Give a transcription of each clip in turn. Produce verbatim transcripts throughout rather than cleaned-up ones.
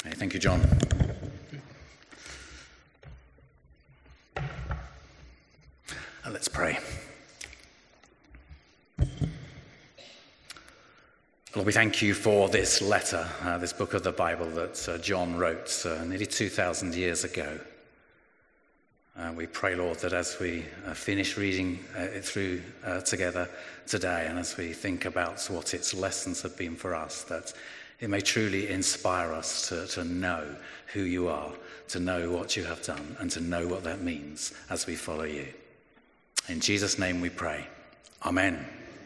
Hey, thank you, John. Uh, let's pray. Lord, we thank you for this letter, uh, this book of the Bible that uh, John wrote uh, nearly two thousand years ago. Uh, we pray, Lord, that as we uh, finish reading uh, it through uh, together today, and as we think about what its lessons have been for us, that it may truly inspire us to, to know who you are, to know what you have done, and to know what that means as we follow you. In Jesus' name we pray. Amen.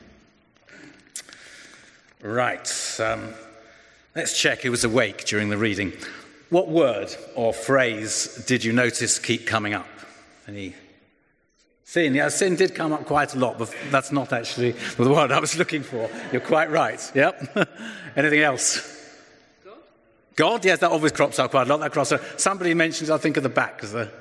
Right, um, let's check who was awake during the reading. What word or phrase did you notice keep coming up? Any sin? Yeah, sin did come up quite a lot, but that's not actually the word I was looking for. You're quite right. Yep. Anything else? God? God? Yes, that always crops up quite a lot. That crops up. Somebody mentions, I think, at the back. Is there?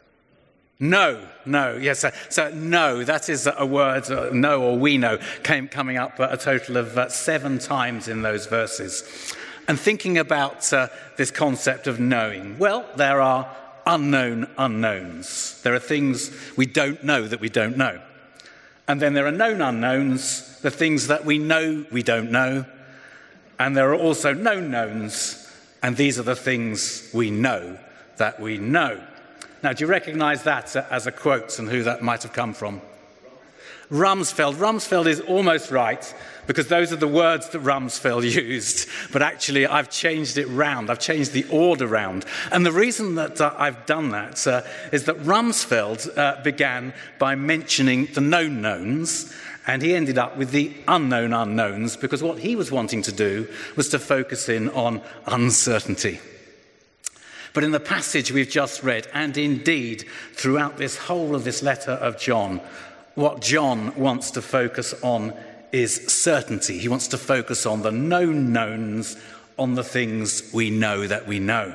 No, no, yes, so, so no, that is a word, uh, no or we know, came coming up a total of uh, seven times in those verses. And thinking about uh, this concept of knowing, well, there are unknown unknowns. There are things we don't know that we don't know. And then there are known unknowns, the things that we know we don't know. And there are also known knowns, and these are the things we know that we know. Now, do you recognise that as a quote and who that might have come from? Rumsfeld. Rumsfeld is almost right, because those are the words that Rumsfeld used. But actually, I've changed it round. I've changed the order round. And the reason that uh, I've done that uh, is that Rumsfeld uh, began by mentioning the known knowns, and he ended up with the unknown unknowns, because what he was wanting to do was to focus in on uncertainty. But in the passage we've just read, and indeed throughout this whole of this letter of John, what John wants to focus on is certainty. He wants to focus on the known knowns, on the things we know that we know.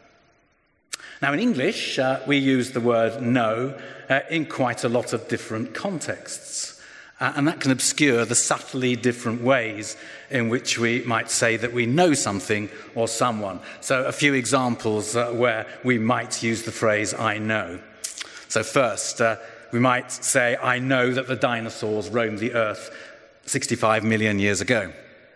Now in English, uh, we use the word know uh, in quite a lot of different contexts. Uh, and that can obscure the subtly different ways in which we might say that we know something or someone. So a few examples uh, where we might use the phrase, I know. So first, uh, we might say, I know that the dinosaurs roamed the earth sixty-five million years ago.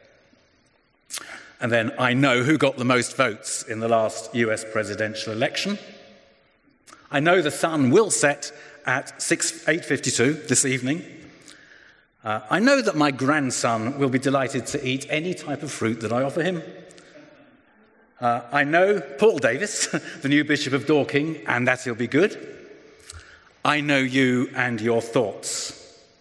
And then, I know who got the most votes in the last U S presidential election. I know the sun will set at eight fifty-two this evening. Uh, I know that my grandson will be delighted to eat any type of fruit that I offer him. Uh, I know Paul Davis, the new Bishop of Dorking, and that he'll be good. I know you and your thoughts.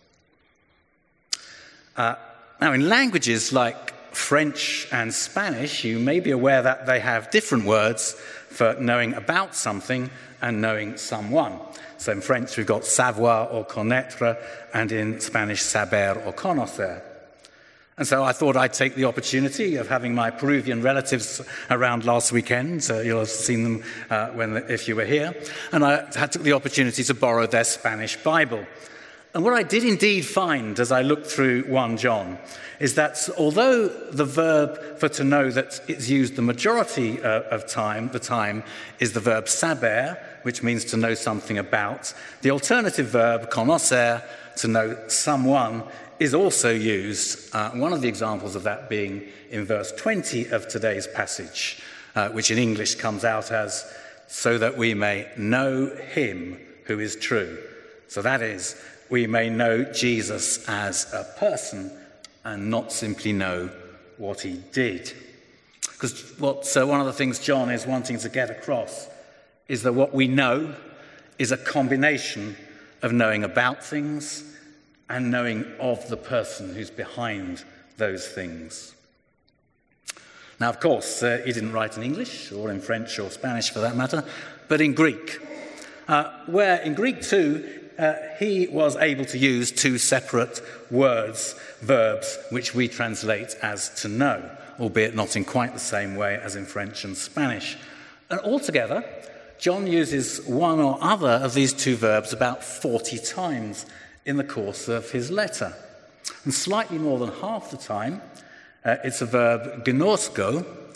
Uh, now, in languages like French and Spanish, you may be aware that they have different words for knowing about something and knowing someone. So in French, we've got savoir or connaître, and in Spanish, saber or conocer. And so I thought I'd take the opportunity of having my Peruvian relatives around last weekend. Uh, you'll have seen them uh, when, if you were here. And I had took the opportunity to borrow their Spanish Bible. And what I did indeed find as I looked through First John is that although the verb for to know that is used the majority uh, of time, the time, is the verb saber, which means to know something about, the alternative verb conocer, to know someone, is also used, uh, one of the examples of that being in verse twenty of today's passage, uh, which in English comes out as, so that we may know him who is true. So that is, we may know Jesus as a person and not simply know what he did. Because what, so one of the things John is wanting to get across is that what we know is a combination of knowing about things and knowing of the person who's behind those things. Now, of course, uh, he didn't write in English or in French or Spanish for that matter, but in Greek, uh, where in Greek too, uh, he was able to use two separate words, verbs, which we translate as to know, albeit not in quite the same way as in French and Spanish. And altogether, John uses one or other of these two verbs about forty times in the course of his letter. And slightly more than half the time, uh, it's a verb gnosko,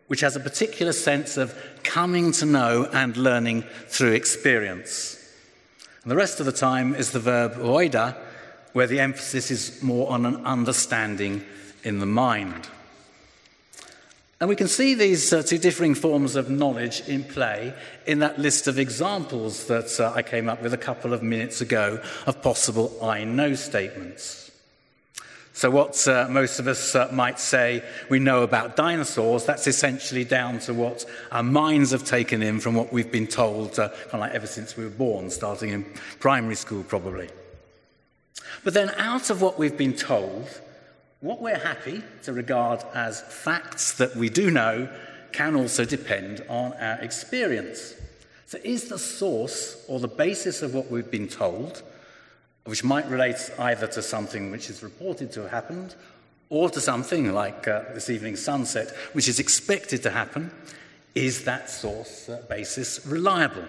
which has a particular sense of coming to know and learning through experience. And the rest of the time is the verb oida, where the emphasis is more on an understanding in the mind. And we can see these uh, two differing forms of knowledge in play in that list of examples that uh, I came up with a couple of minutes ago of possible I know statements. So what uh, most of us uh, might say we know about dinosaurs, that's essentially down to what our minds have taken in from what we've been told uh, kind of like ever since we were born, starting in primary school probably. But then out of what we've been told, what we're happy to regard as facts that we do know can also depend on our experience. So is the source or the basis of what we've been told, which might relate either to something which is reported to have happened or to something like uh, this evening's sunset, which is expected to happen, is that source uh, basis reliable?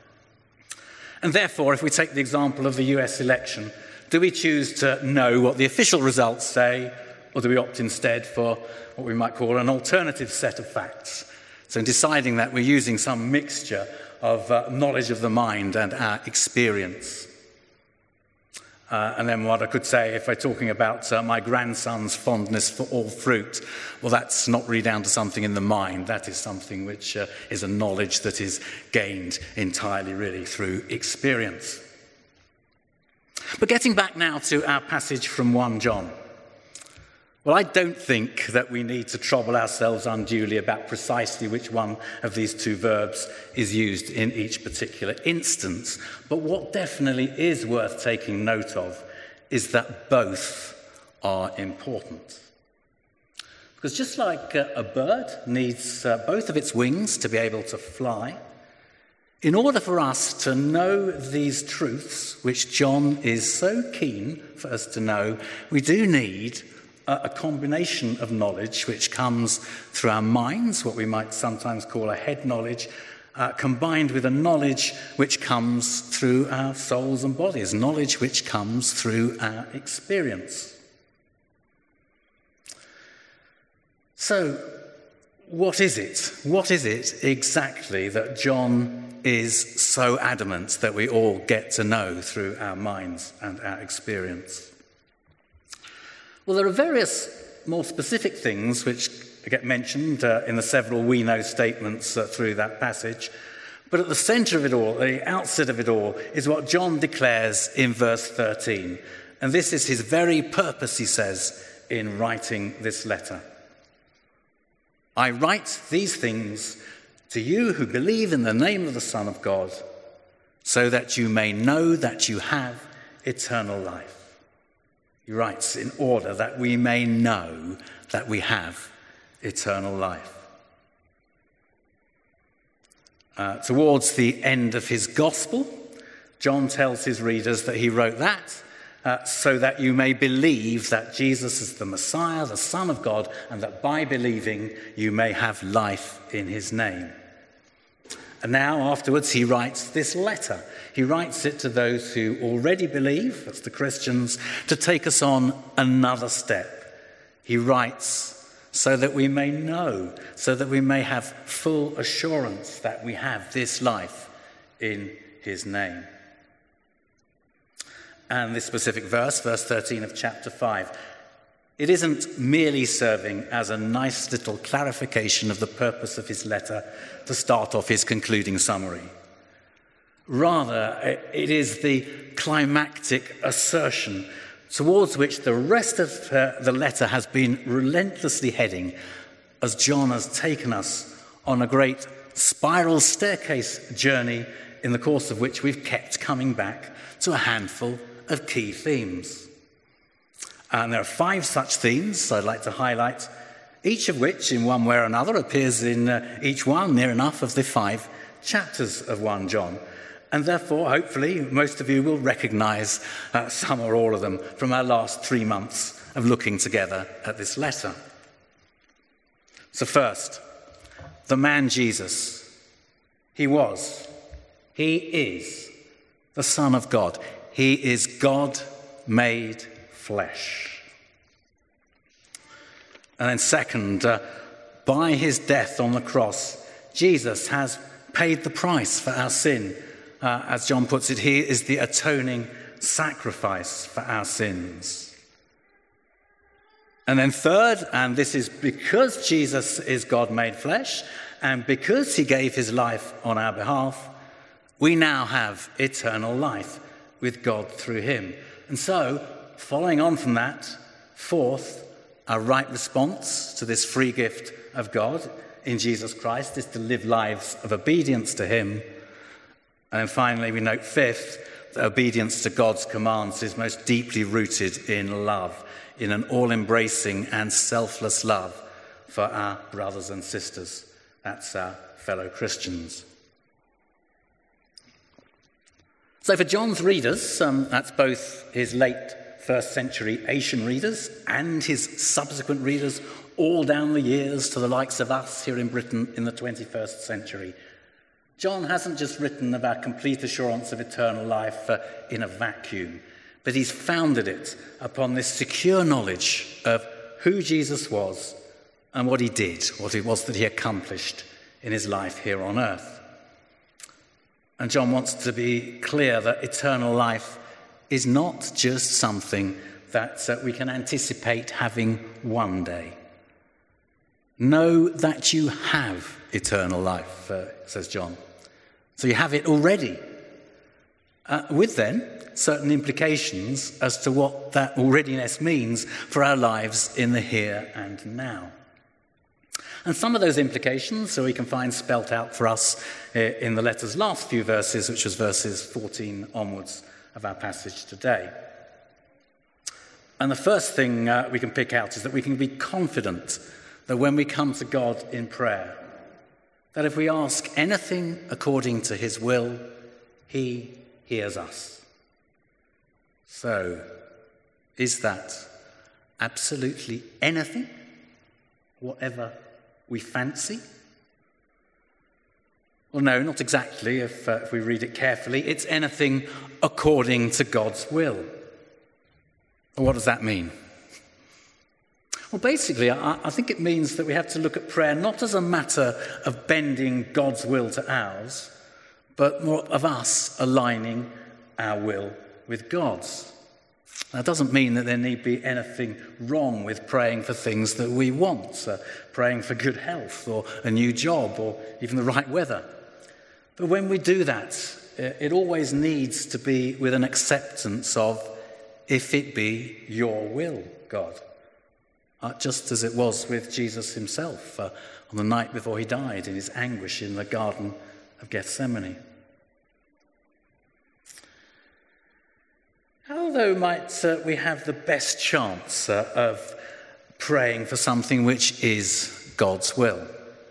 And therefore, if we take the example of the U S election, do we choose to know what the official results say, or do we opt instead for what we might call an alternative set of facts? So in deciding that, we're using some mixture of uh, knowledge of the mind and our experience. Uh, and then what I could say, if we're talking about uh, my grandson's fondness for all fruit, well, that's not really down to something in the mind. That is something which uh, is a knowledge that is gained entirely, really, through experience. But getting back now to our passage from First John. Well, I don't think that we need to trouble ourselves unduly about precisely which one of these two verbs is used in each particular instance. But what definitely is worth taking note of is that both are important. Because just like uh, a bird needs uh, both of its wings to be able to fly, in order for us to know these truths, which John is so keen for us to know, we do need a, a combination of knowledge which comes through our minds, what we might sometimes call a head knowledge, uh, combined with a knowledge which comes through our souls and bodies, knowledge which comes through our experience. So, what is it? What is it exactly that John is so adamant that we all get to know through our minds and our experience? Well, there are various more specific things which get mentioned uh, in the several we know statements uh, through that passage. But at the centre of it all, the outset of it all, is what John declares in verse thirteen. And this is his very purpose, he says, in writing this letter. I write these things to you who believe in the name of the Son of God, so that you may know that you have eternal life. He writes in order that we may know that we have eternal life. Uh, towards the end of his gospel, John tells his readers that he wrote that uh, so that you may believe that Jesus is the Messiah, the Son of God, and that by believing you may have life in his name. And now, afterwards, he writes this letter. He writes it to those who already believe, that's the Christians, to take us on another step. He writes so that we may know, so that we may have full assurance that we have this life in his name. And this specific verse, verse thirteen of chapter five, it isn't merely serving as a nice little clarification of the purpose of his letter to start off his concluding summary. Rather, it is the climactic assertion towards which the rest of the letter has been relentlessly heading as John has taken us on a great spiral staircase journey in the course of which we've kept coming back to a handful of key themes. And there are five such themes I'd like to highlight, each of which, in one way or another, appears in uh, each one near enough of the five chapters of First John. And therefore, hopefully, most of you will recognize uh, some or all of them from our last three months of looking together at this letter. So first, the man Jesus. He was, he is the Son of God. He is God made flesh. And then second, uh, by his death on the cross, Jesus has paid the price for our sin. Uh, as John puts it, he is the atoning sacrifice for our sins. And then third, and this is because Jesus is God made flesh, and because he gave his life on our behalf, we now have eternal life with God through him. And so, following on from that, fourth, our right response to this free gift of God in Jesus Christ is to live lives of obedience to him. And then finally, we note fifth, that obedience to God's commands is most deeply rooted in love, in an all-embracing and selfless love for our brothers and sisters. That's our fellow Christians. So for John's readers, um, that's both his late first century Asian readers and his subsequent readers all down the years to the likes of us here in Britain in the twenty-first century. John hasn't just written about complete assurance of eternal life uh, in a vacuum, but he's founded it upon this secure knowledge of who Jesus was and what he did, what it was that he accomplished in his life here on earth. And John wants to be clear that eternal life is not just something that uh, we can anticipate having one day. Know that you have eternal life, uh, says John. So you have it already. Uh, with then certain implications as to what that alreadiness means for our lives in the here and now. And some of those implications, so we can find spelt out for us in the letter's last few verses, which was verses fourteen onwards of our passage today. And the first thing uh, we can pick out is that we can be confident that when we come to God in prayer, that if we ask anything according to his will, he hears us. So, is that absolutely anything, whatever we fancy? Well, no, not exactly, if, uh, if we read it carefully. It's anything according to God's will. What does that mean? Well, basically, I, I think it means that we have to look at prayer not as a matter of bending God's will to ours, but more of us aligning our will with God's. That doesn't mean that there need be anything wrong with praying for things that we want, uh, praying for good health or a new job or even the right weather. But when we do that, it always needs to be with an acceptance of, if it be your will, God. Uh, just as it was with Jesus himself uh, on the night before he died in his anguish in the Garden of Gethsemane. How, though, might uh, we have the best chance uh, of praying for something which is God's will?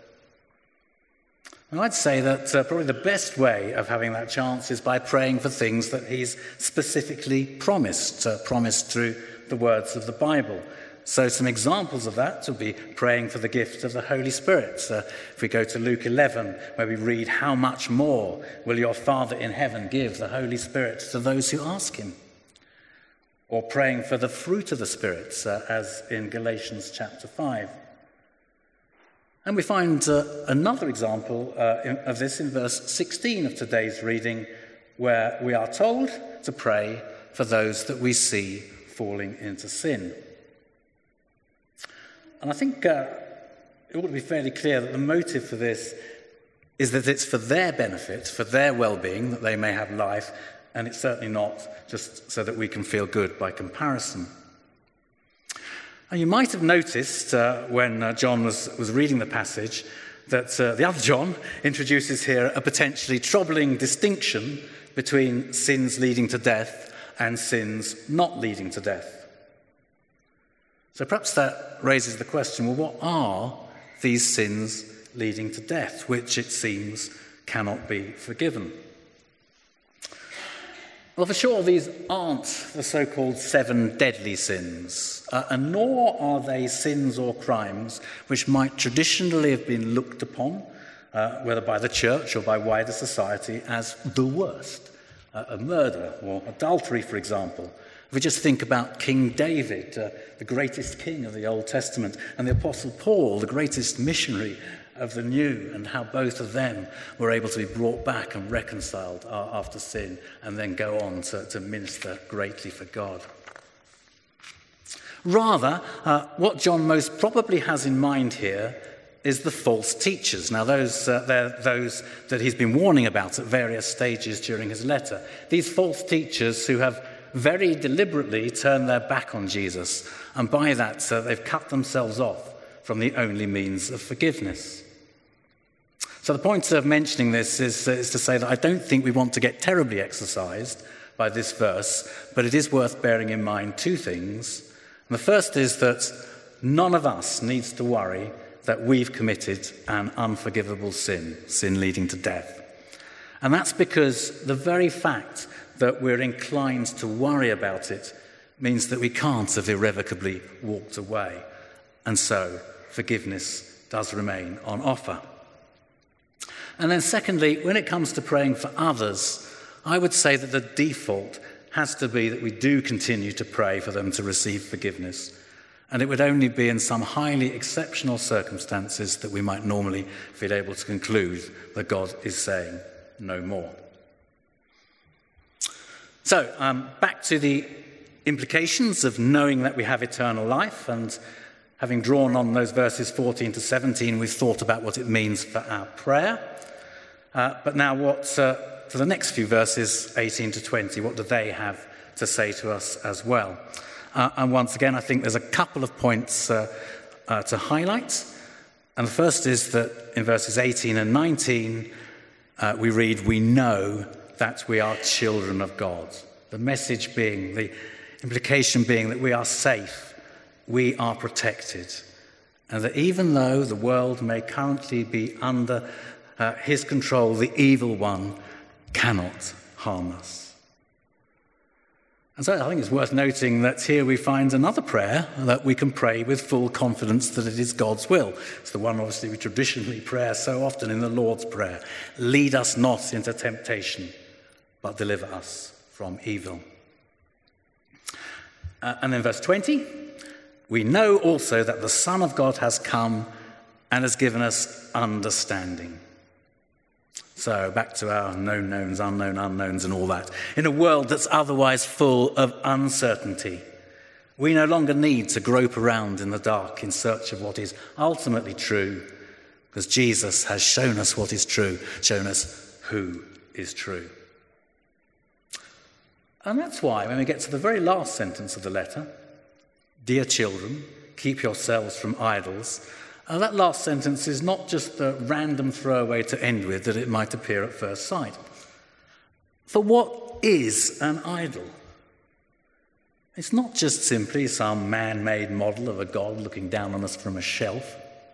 And I'd say that uh, probably the best way of having that chance is by praying for things that he's specifically promised, uh, promised through the words of the Bible. So some examples of that would be praying for the gift of the Holy Spirit. Uh, if we go to Luke eleven, where we read, "How much more will your Father in heaven give the Holy Spirit to those who ask him?" Or praying for the fruit of the Spirit, uh, as in Galatians chapter five. And we find uh, another example uh, in, of this in verse sixteen of today's reading, where we are told to pray for those that we see falling into sin. And I think uh, it ought to be fairly clear that the motive for this is that it's for their benefit, for their well-being, that they may have life, and it's certainly not just so that we can feel good by comparison. And you might have noticed uh, when uh, John was, was reading the passage that uh, the other John introduces here a potentially troubling distinction between sins leading to death and sins not leading to death. So perhaps that raises the question, well, what are these sins leading to death, which it seems cannot be forgiven? Well, for sure, these aren't the so-called seven deadly sins, uh, and nor are they sins or crimes which might traditionally have been looked upon, uh, whether by the church or by wider society, as the worst. Uh, a murder or adultery, for example, If we just think about King David, uh, the greatest king of the Old Testament, and the Apostle Paul, the greatest missionary of the New, and how both of them were able to be brought back and reconciled after sin and then go on to, to minister greatly for God. Rather, uh, what John most probably has in mind here is the false teachers. Now, those, uh, they're those that he's been warning about at various stages during his letter. These false teachers who have very deliberately turned their back on Jesus, and by that uh, they've cut themselves off from the only means of forgiveness. So the point of mentioning this is, uh, is to say that I don't think we want to get terribly exercised by this verse, but it is worth bearing in mind two things. And the first is that none of us needs to worry that we've committed an unforgivable sin, sin leading to death. And that's because the very fact that we're inclined to worry about it means that we can't have irrevocably walked away. And so forgiveness does remain on offer. And then secondly, when it comes to praying for others, I would say that the default has to be that we do continue to pray for them to receive forgiveness. And it would only be in some highly exceptional circumstances that we might normally feel able to conclude that God is saying no more. So, um, back to the implications of knowing that we have eternal life, and having drawn on those verses fourteen to seventeen, we've thought about what it means for our prayer. Uh, but now what, uh, for the next few verses, eighteen to twenty, what do they have to say to us as well? Uh, and once again, I think there's a couple of points uh, uh, to highlight. And the first is that in verses eighteen and nineteen, uh, we read, "We know that we are children of God." The message being, the implication being that we are safe, we are protected, and that even though the world may currently be under uh, his control, the evil one cannot harm us. And so I think it's worth noting that here we find another prayer that we can pray with full confidence that it is God's will. It's the one obviously we traditionally pray so often in the Lord's Prayer. "Lead us not into temptation, but deliver us from evil." Uh, and then verse twenty, "We know also that the Son of God has come and has given us understanding." So back to our known knowns, unknown unknowns and all that. In a world that's otherwise full of uncertainty, we no longer need to grope around in the dark in search of what is ultimately true, because Jesus has shown us what is true, shown us who is true. And that's why when we get to the very last sentence of the letter, "Dear children, keep yourselves from idols," Uh, that last sentence is not just a random throwaway to end with that it might appear at first sight. For what is an idol? It's not just simply some man-made model of a god looking down on us from a shelf.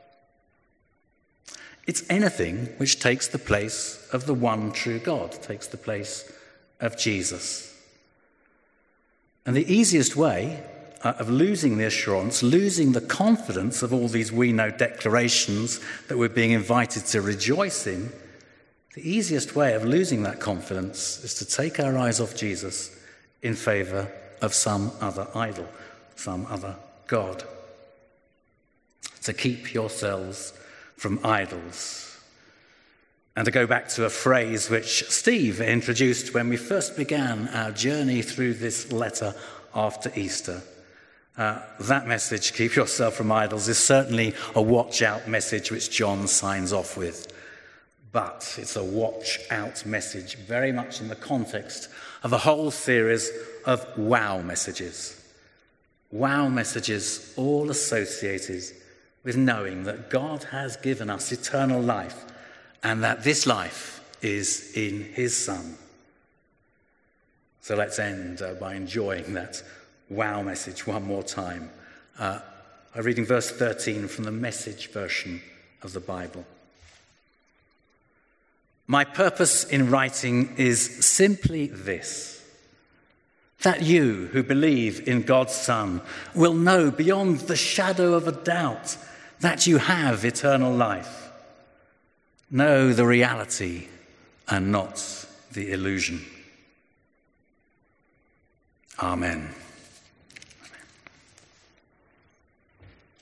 It's anything which takes the place of the one true God, takes the place of Jesus. And the easiest way Uh, of losing the assurance, losing the confidence of all these we know declarations that we're being invited to rejoice in, the easiest way of losing that confidence is to take our eyes off Jesus in favour of some other idol, some other god. To keep yourselves from idols. And to go back to a phrase which Steve introduced when we first began our journey through this letter after Easter. Uh, that message, "keep yourself from idols," is certainly a watch-out message which John signs off with. But it's a watch-out message very much in the context of a whole series of wow messages. Wow messages all associated with knowing that God has given us eternal life and that this life is in his Son. So let's end uh, by enjoying that wow message one more time. Uh, I'm reading verse thirteen from the Message version of the Bible. "My purpose in writing is simply this, that you who believe in God's Son will know beyond the shadow of a doubt that you have eternal life. Know the reality and not the illusion." Amen.